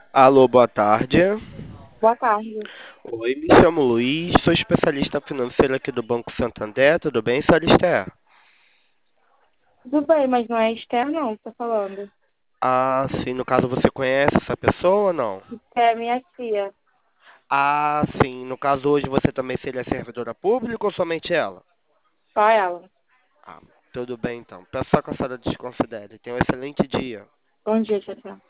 Alô, boa tarde. Boa tarde. Oi, me chamo Luiz, sou especialista financeiro aqui do Banco Santander. Tudo bem, senhora Esther? Tudo bem, mas não é Esther, não, que tá falando. Ah, sim, no caso você conhece essa pessoa ou não? É minha tia. Ah, sim, no caso hoje você também seria servidora pública ou somente ela? Só ela. Ah, tudo bem então. Peço só que a senhora desconsidere. Tenha um excelente dia. Bom dia, tia.